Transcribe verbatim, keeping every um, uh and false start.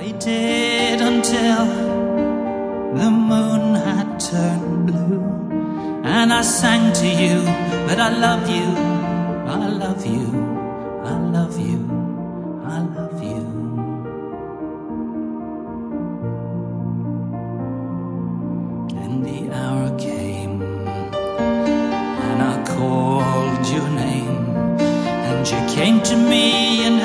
waited until the moon had turned blue, and I sang to you, but I love you, I love you, I love you, I love you. And the hour came, and I called your name, and you came to me and